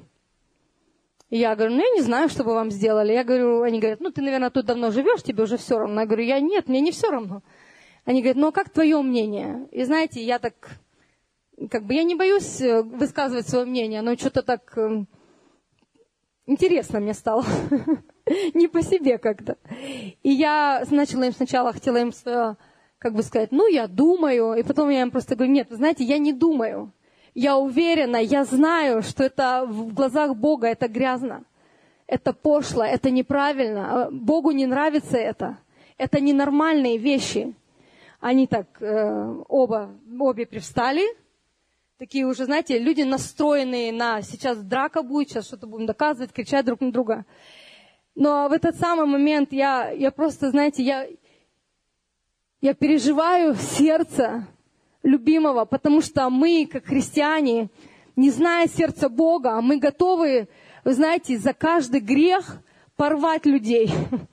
И я говорю, ну, я не знаю, что бы вам сделали. Я говорю, они говорят, ну, ты, наверное, тут давно живешь, тебе уже все равно. Я говорю, я нет, мне не все равно. Они говорят, ну, а как твое мнение? И знаете, я так, как бы, я не боюсь высказывать свое мнение, но что-то так э, интересно мне стало. Не по себе как-то. И я начала им сначала, хотела им, как бы сказать, ну, я думаю. И потом я им просто говорю, нет, вы знаете, я не думаю. Я уверена, я знаю, что это в глазах Бога это грязно. Это пошло, это неправильно. Богу не нравится это. Это ненормальные вещи. Они так э, оба, обе привстали. Такие уже, знаете, люди настроенные на сейчас драка будет, сейчас что-то будем доказывать, кричать друг на друга. Но в этот самый момент я, я просто, знаете, я, я переживаю сердце любимого, потому что мы, как христиане, не зная сердца Бога, мы готовы, вы знаете, за каждый грех порвать людей.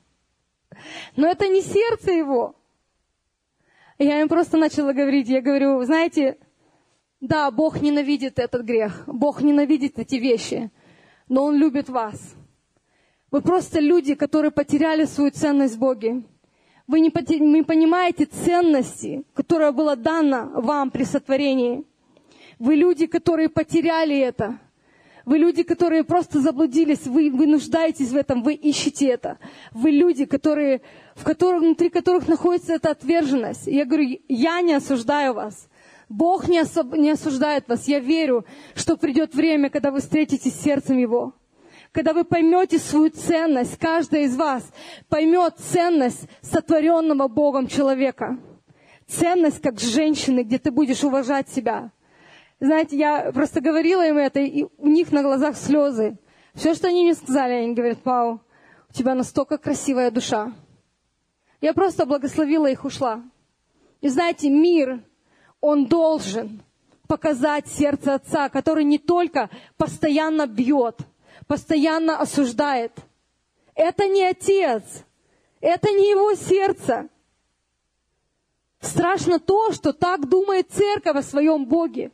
Но это не сердце Его. Я им просто начала говорить, я говорю, знаете, да, Бог ненавидит этот грех, Бог ненавидит эти вещи, но Он любит вас. Вы просто люди, которые потеряли свою ценность в Боге. Вы не, потер... не понимаете ценности, которая была дана вам при сотворении. Вы люди, которые потеряли это. Вы люди, которые просто заблудились. Вы, вы нуждаетесь в этом, вы ищете это. Вы люди, которые, в которых, внутри которых находится эта отверженность. Я говорю, я не осуждаю вас. Бог не, особ... не осуждает вас. Я верю, что придет время, когда вы встретитесь с сердцем Его. Когда вы поймете свою ценность, каждый из вас поймет ценность сотворенного Богом человека. Ценность как женщины, где ты будешь уважать себя. Знаете, я просто говорила им это, и у них на глазах слезы. Все, что они мне сказали, они говорят: Пау, у тебя настолько красивая душа. Я просто благословила их, ушла. И знаете, мир, он должен показать сердце Отца, который не только постоянно бьет, постоянно осуждает. Это не Отец, это не Его сердце. Страшно то, что так думает церковь о своем Боге.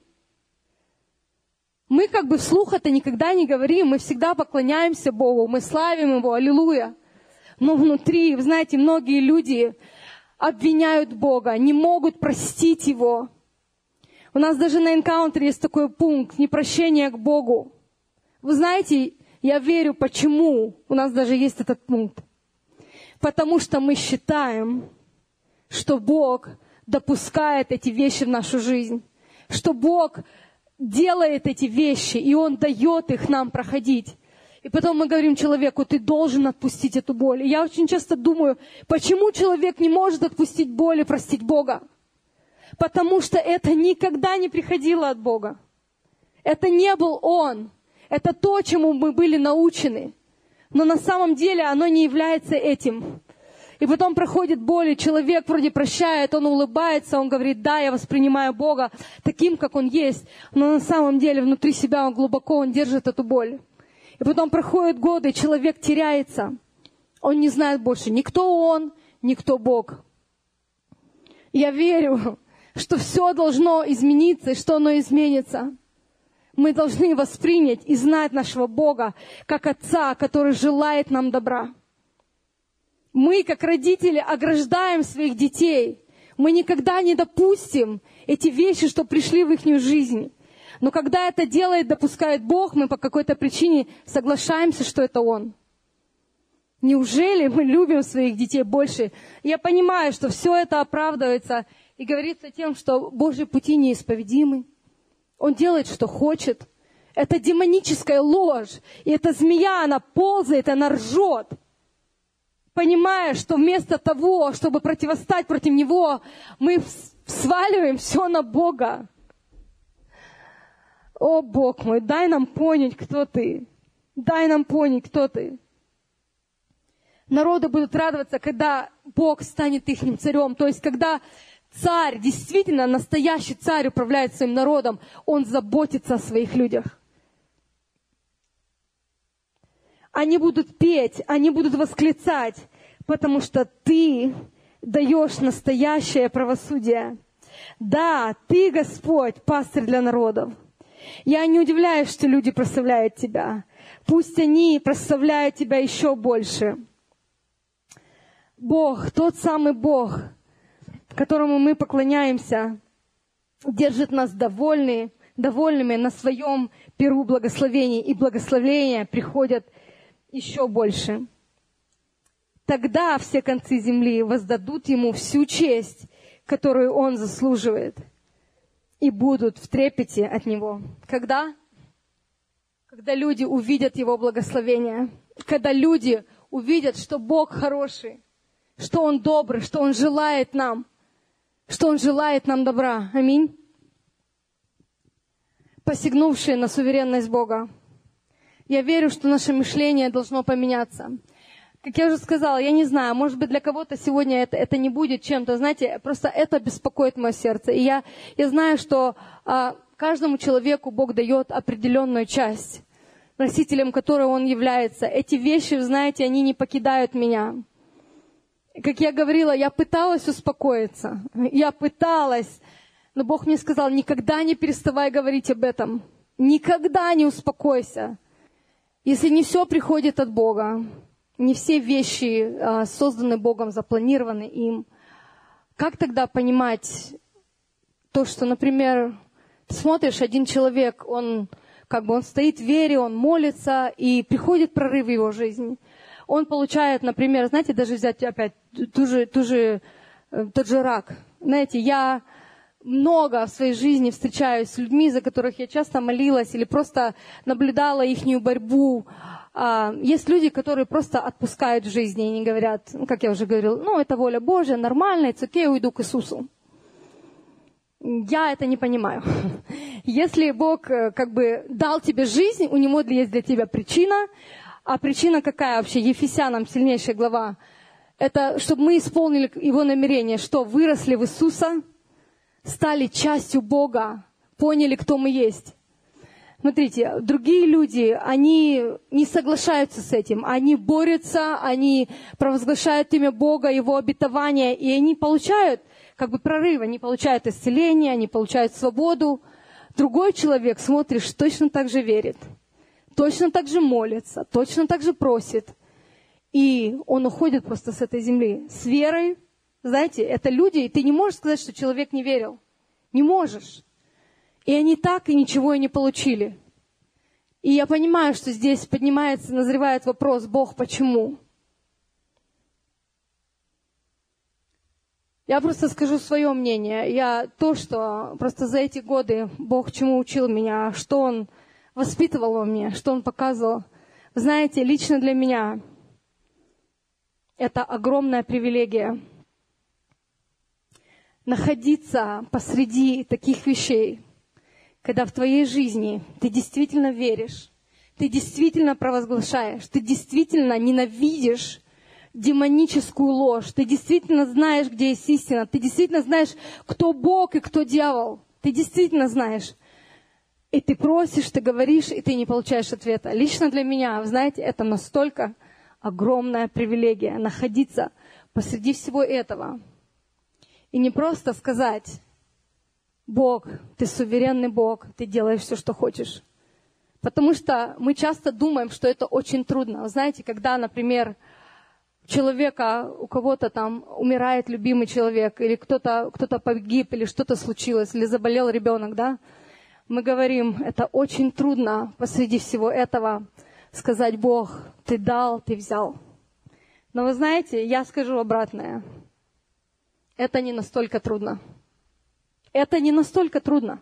Мы как бы вслух это никогда не говорим, мы всегда поклоняемся Богу, мы славим Его, аллилуйя. Но внутри, вы знаете, многие люди обвиняют Бога, не могут простить Его. У нас даже на энкаунтере есть такой пункт: непрощение к Богу. Вы знаете, я верю, почему у нас даже есть этот пункт. Потому что мы считаем, что Бог допускает эти вещи в нашу жизнь, что Бог делает эти вещи, и Он дает их нам проходить. И потом мы говорим человеку: ты должен отпустить эту боль. И я очень часто думаю, почему человек не может отпустить боль и простить Бога? Потому что это никогда не приходило от Бога. Это не был Он. Это то, чему мы были научены. Но на самом деле оно не является этим. И потом проходит боль, и человек вроде прощает, он улыбается, он говорит: да, я воспринимаю Бога таким, как Он есть. Но на самом деле внутри себя он глубоко, он держит эту боль. И потом проходят годы, и человек теряется. Он не знает больше, ни кто он, ни кто Бог. Я верю, что все должно измениться, и что оно изменится. Мы должны воспринять и знать нашего Бога как Отца, который желает нам добра. Мы, как родители, ограждаем своих детей. Мы никогда не допустим эти вещи, что пришли в их жизнь. Но когда это делает, допускает Бог, мы по какой-то причине соглашаемся, что это Он. Неужели мы любим своих детей больше? Я понимаю, что все это оправдывается и говорится тем, что Божьи пути неисповедимы. Он делает, что хочет. Это демоническая ложь. И эта змея, она ползает, она ржет. Понимая, что вместо того, чтобы противостать против него, мы сваливаем все на Бога. О, Бог мой, дай нам понять, кто Ты. Дай нам понять, кто Ты. Народы будут радоваться, когда Бог станет ихним царем. То есть, когда царь, действительно настоящий царь управляет своим народом, он заботится о своих людях. Они будут петь, они будут восклицать, потому что Ты даешь настоящее правосудие. Да, Ты, Господь, пастырь для народов. Я не удивляюсь, что люди прославляют Тебя. Пусть они прославляют Тебя еще больше. Бог, тот самый Бог, которому мы поклоняемся, держит нас довольны, довольными на своем перу благословений, и благословения приходят еще больше. Тогда все концы земли воздадут Ему всю честь, которую Он заслуживает, и будут в трепете от Него. Когда? Когда люди увидят Его благословение, когда люди увидят, что Бог хороший, что Он добрый, что Он желает нам, что Он желает нам добра. Аминь. Посягнувшие на суверенность Бога. Я верю, что наше мышление должно поменяться. Как я уже сказала, я не знаю, может быть, для кого-то сегодня это, это не будет чем-то, знаете, просто это беспокоит мое сердце. И я, я знаю, что а, каждому человеку Бог дает определенную часть, носителем которой он является. Эти вещи, знаете, они не покидают меня. Как я говорила, я пыталась успокоиться, я пыталась, но Бог мне сказал: никогда не переставай говорить об этом, никогда не успокойся. Если не все приходит от Бога, не все вещи а, созданы Богом, запланированы им, как тогда понимать то, что, например, ты смотришь, один человек, он как бы он стоит в вере, он молится, и приходит прорыв в его жизнь. Он получает, например, знаете, даже взять опять ту же, ту же, тот же рак. Знаете, я много в своей жизни встречаюсь с людьми, за которых я часто молилась или просто наблюдала ихнюю борьбу. Есть люди, которые просто отпускают в жизни и не говорят, ну, как я уже говорила, ну, это воля Божья, нормально, it's okay, уйду к Иисусу. Я это не понимаю. Если Бог э, как бы дал тебе жизнь, у Него есть для тебя причина. А причина какая вообще? Ефесянам сильнейшая глава. Это чтобы мы исполнили Его намерение, что выросли в Иисуса, стали частью Бога, поняли, кто мы есть. Смотрите, другие люди, они не соглашаются с этим. Они борются, они провозглашают имя Бога, Его обетование, и они получают как бы прорыв, они получают исцеление, они получают свободу. Другой человек, смотришь, точно так же верит, точно так же молится, точно так же просит. И он уходит просто с этой земли с верой. Знаете, это люди, и ты не можешь сказать, что человек не верил. Не можешь. И они так и ничего и не получили. И я понимаю, что здесь поднимается, назревает вопрос: Бог, почему? Я просто скажу свое мнение. Я то, что просто за эти годы Бог чему учил меня, что Он воспитывал во мне, что Он показывал. Вы знаете, лично для меня это огромная привилегия находиться посреди таких вещей, когда в твоей жизни ты действительно веришь, ты действительно провозглашаешь, ты действительно ненавидишь демоническую ложь, ты действительно знаешь, где есть истина, ты действительно знаешь, кто Бог и кто дьявол, ты действительно знаешь. И ты просишь, ты говоришь, и ты не получаешь ответа. Лично для меня, вы знаете, это настолько огромная привилегия находиться посреди всего этого. И не просто сказать: Бог, ты суверенный Бог, ты делаешь все, что хочешь. Потому что мы часто думаем, что это очень трудно. Вы знаете, когда, например, у человека, у кого-то там умирает любимый человек, или кто-то, кто-то погиб, или что-то случилось, или заболел ребенок, да, мы говорим, это очень трудно посреди всего этого сказать: Бог, ты дал, ты взял. Но вы знаете, я скажу обратное. Это не настолько трудно. Это не настолько трудно.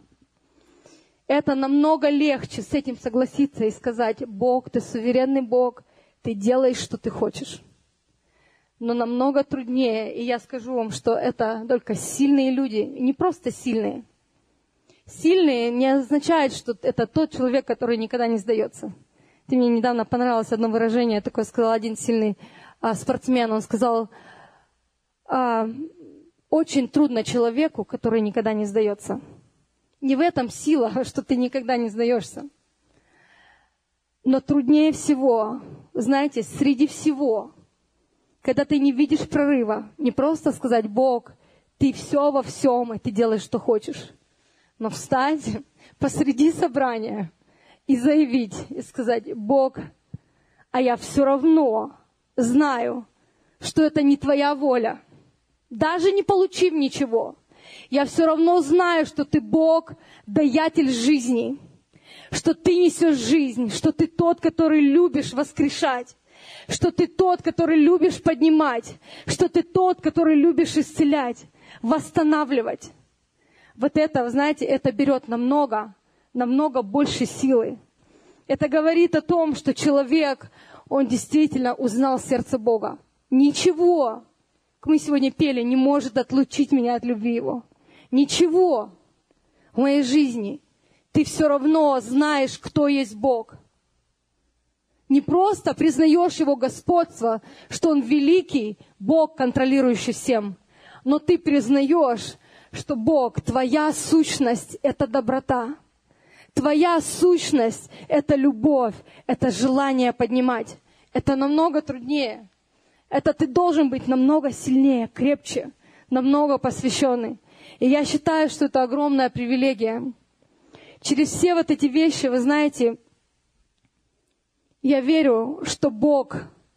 Это намного легче с этим согласиться и сказать: Бог, ты суверенный Бог, ты делаешь, что ты хочешь. Но намного труднее, и я скажу вам, что это только сильные люди, не просто сильные. Сильные не означает, что это тот человек, который никогда не сдается. Ты мне недавно понравилось одно выражение, такое сказал один сильный а, спортсмен. Он сказал: а, очень трудно человеку, который никогда не сдается. Не в этом сила, что ты никогда не сдаешься. Но труднее всего, знаете, среди всего, когда ты не видишь прорыва, не просто сказать: Бог, ты все во всем, и ты делаешь, что хочешь. Но встать посреди собрания и заявить, и сказать: Бог, а я все равно знаю, что это не твоя воля. Даже не получив ничего, я все равно знаю, что ты Бог, даятель жизни, что ты несешь жизнь, что ты тот, который любишь воскрешать, что ты тот, который любишь поднимать, что ты тот, который любишь исцелять, восстанавливать. Вот это, вы знаете, это берет намного, намного больше силы. Это говорит о том, что человек, он действительно узнал сердце Бога. Ничего, как мы сегодня пели, не может отлучить меня от любви Его. Ничего в моей жизни. Ты все равно знаешь, кто есть Бог. Не просто признаешь Его господство, что Он великий, Бог, контролирующий всем, но ты признаешь, что Бог, твоя сущность — это доброта. Твоя сущность — это любовь, это желание поднимать. Это намного труднее. Это ты должен быть намного сильнее, крепче, намного посвященный. И я считаю, что это огромная привилегия. Через все вот эти вещи, вы знаете, я верю, что Бог,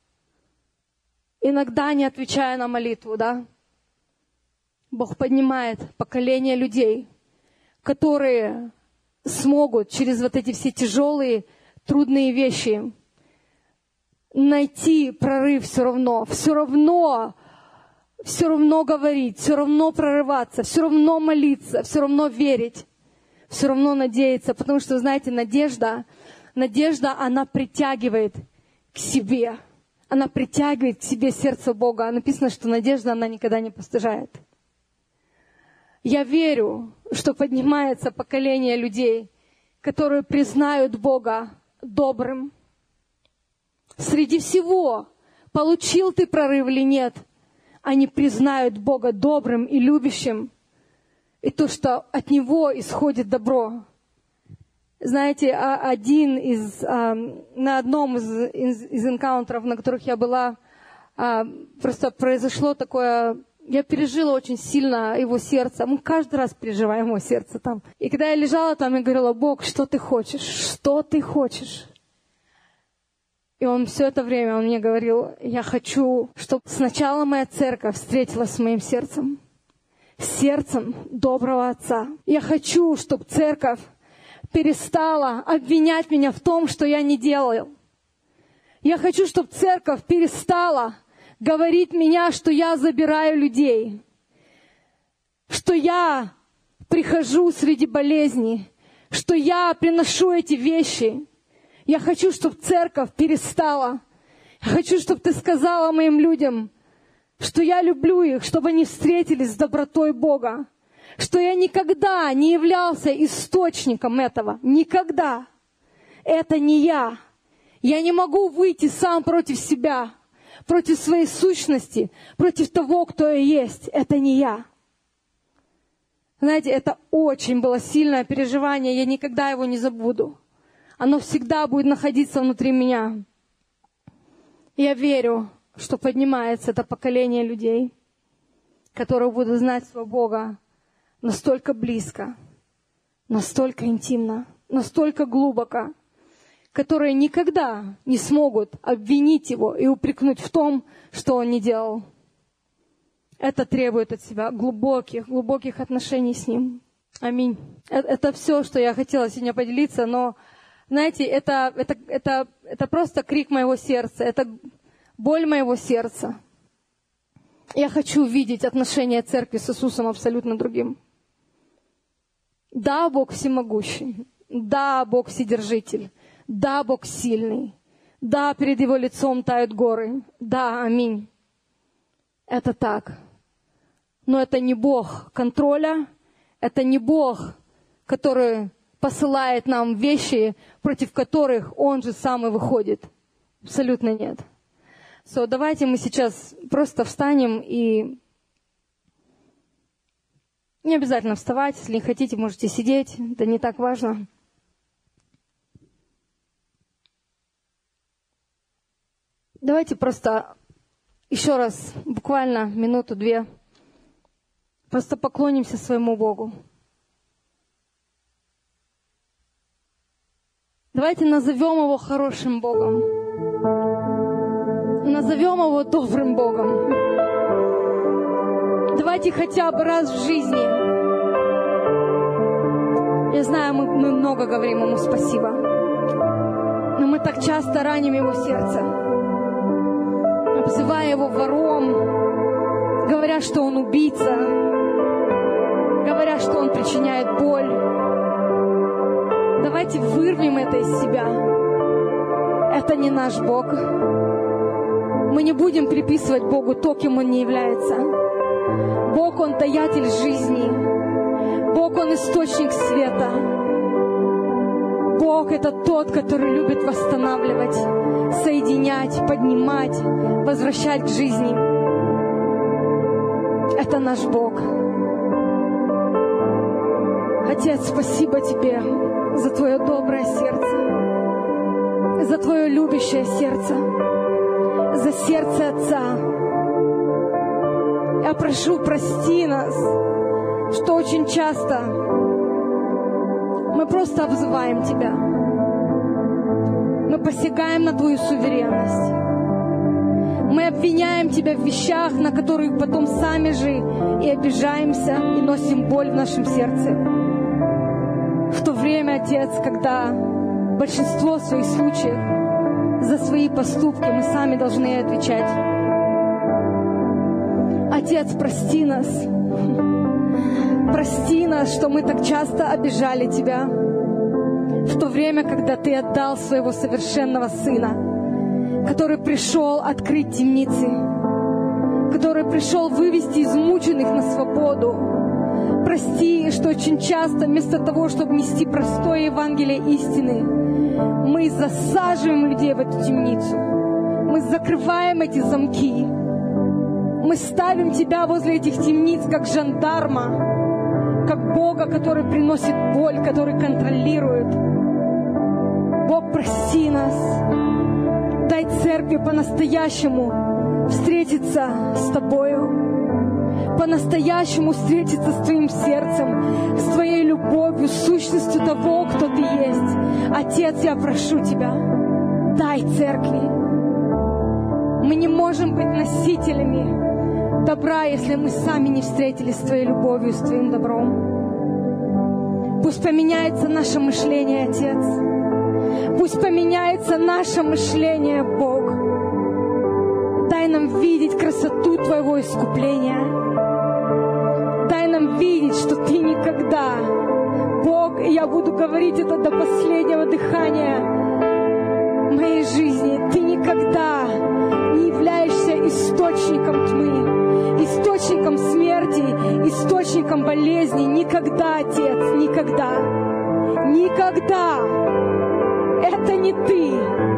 иногда не отвечая на молитву, да, Бог поднимает поколение людей, которые смогут через вот эти все тяжелые, трудные вещи найти прорыв все равно, все равно, все равно говорить, все равно прорываться, все равно молиться, все равно верить, все равно надеяться, потому что, знаете, надежда, надежда, она притягивает к себе, она притягивает к себе сердце Бога. Написано, что надежда, она никогда не постыжает. Я верю, что поднимается поколение людей, которые признают Бога добрым. Среди всего, получил ты прорыв или нет, они признают Бога добрым и любящим, и то, что от Него исходит добро. Знаете, один из, на одном из, из, из энкаунтеров, на которых я была, просто произошло такое... Я пережила очень сильно его сердце. Мы каждый раз переживаем его сердце там. И когда я лежала там и говорила: Бог, что ты хочешь? Что ты хочешь? И он все это время, он мне говорил: я хочу, чтобы сначала моя церковь встретилась с моим сердцем. Сердцем доброго Отца. Я хочу, чтобы церковь перестала обвинять меня в том, что я не делал. Я хочу, чтобы церковь перестала говорить меня, что я забираю людей, что я прихожу среди болезней, что я приношу эти вещи. Я хочу, чтобы церковь перестала. Я хочу, чтобы ты сказала моим людям, что я люблю их, чтобы они встретились с добротой Бога, что я никогда не являлся источником этого. Никогда. Это не я. Я не могу выйти сам против себя, против своей сущности, против того, кто я есть. Это не я. Знаете, это очень было сильное переживание, я никогда его не забуду. Оно всегда будет находиться внутри меня. Я верю, что поднимается это поколение людей, которые будут знать своего Бога настолько близко, настолько интимно, настолько глубоко, которые никогда не смогут обвинить Его и упрекнуть в том, что Он не делал. Это требует от себя глубоких, глубоких отношений с Ним. Аминь. Это, это все, что я хотела сегодня поделиться, но, знаете, это, это, это, это просто крик моего сердца, это боль моего сердца. Я хочу видеть отношения церкви с Иисусом абсолютно другим. Да, Бог всемогущий. Да, Бог вседержитель. Да, Бог сильный. Да, перед Его лицом тают горы. Да, аминь. Это так. Но это не Бог контроля. Это не Бог, который посылает нам вещи, против которых Он же сам и выходит. Абсолютно нет. So, давайте мы сейчас просто встанем и... Не обязательно вставать. Если не хотите, можете сидеть. Это не так важно. Давайте просто еще раз, буквально минуту-две, просто поклонимся своему Богу. Давайте назовем Его хорошим Богом. Назовем Его добрым Богом. Давайте хотя бы раз в жизни. Я знаю, мы, мы много говорим Ему спасибо, но мы так часто раним Его сердце, обзывая Его вором, говоря, что Он убийца, говоря, что Он причиняет боль. Давайте вырвем это из себя. Это не наш Бог. Мы не будем приписывать Богу то, кем Он не является. Бог, Он даятель жизни. Бог, Он источник света. Бог — это тот, который любит восстанавливать, соединять, поднимать, возвращать к жизни. Это наш Бог. Отец, спасибо Тебе за Твое доброе сердце, за Твое любящее сердце, за сердце Отца. Я прошу, прости нас, что очень часто мы просто обзываем Тебя. Мы посягаем на Твою суверенность. Мы обвиняем Тебя в вещах, на которых потом сами же и обижаемся, и носим боль в нашем сердце. В то время, Отец, когда в большинство своих случаев за свои поступки мы сами должны отвечать. Отец, прости нас. Прости нас, что мы так часто обижали Тебя. В то время, когда Ты отдал Своего совершенного Сына, который пришел открыть темницы, который пришел вывести измученных на свободу, Прости, что очень часто вместо того, чтобы нести простое Евангелие истины, мы засаживаем людей в эту темницу. Мы закрываем эти замки. Мы ставим Тебя возле этих темниц, как жандарма, как Бога, который приносит боль, который контролирует. Бог, прости нас. Дай церкви по-настоящему встретиться с Тобою, по-настоящему встретиться с Твоим сердцем, с Твоей любовью, с сущностью того, кто Ты есть. Отец, я прошу Тебя, дай церкви. Мы не можем быть носителями добра, если мы сами не встретились с Твоей любовью, с Твоим добром. Пусть поменяется наше мышление, Отец. Пусть поменяется наше мышление, Бог. Дай нам видеть красоту Твоего искупления. Дай нам видеть, что Ты никогда, Бог, и я буду говорить это до последнего дыхания моей жизни, Ты никогда не являешься источником тьмы, источником смерти, источником болезни. Никогда, Отец, никогда. Никогда. Это не Ты.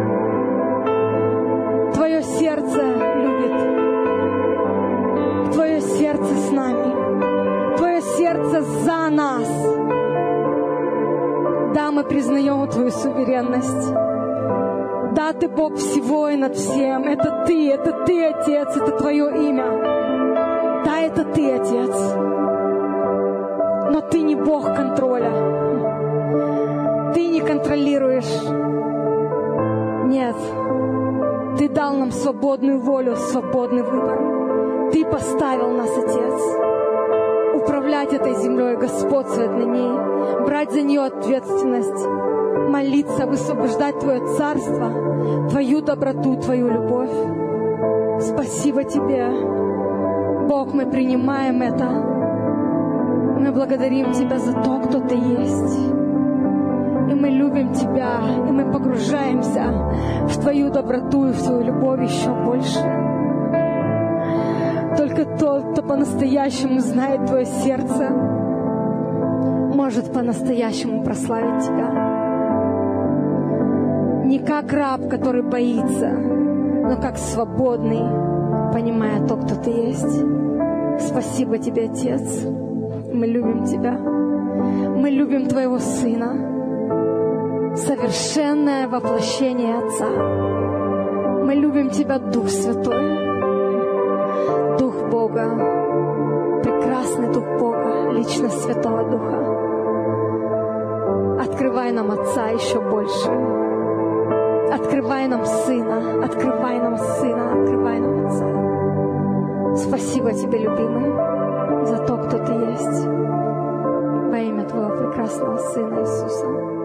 Твое сердце любит. Твое сердце с нами. Твое сердце за нас. Да, мы признаем Твою суверенность. Да, Ты Бог всего и над всем. Это Ты, это Ты, Отец, это Твое имя. Да, это Ты, Отец. Но Ты не Бог контроля. Ты не контролируешь. Нет. Ты дал нам свободную волю, свободный выбор. Ты поставил нас, Отец, управлять этой землей, господствовать на ней, брать за нее ответственность, молиться, высвобождать Твое царство, Твою доброту, Твою любовь. Спасибо Тебе, Бог, мы принимаем это. Мы благодарим Тебя за то, кто Ты есть. И мы любим Тебя, и мы погружаемся в Твою доброту и в Твою любовь еще больше. Только тот, кто по-настоящему знает Твое сердце, может по-настоящему прославить Тебя. Не как раб, который боится, но как свободный, понимая то, кто Ты есть. Спасибо Тебе, Отец. Мы любим Тебя. Мы любим Твоего Сына. Совершенное воплощение Отца. Мы любим Тебя, Дух Святой. Дух Бога. Прекрасный Дух Бога. Личность Святого Духа. Открывай нам Отца еще больше. Открывай нам Сына. Открывай нам Сына. Открывай нам Отца. Спасибо Тебе, любимый, за то, кто Ты есть. Во имя Твоего прекрасного Сына Иисуса.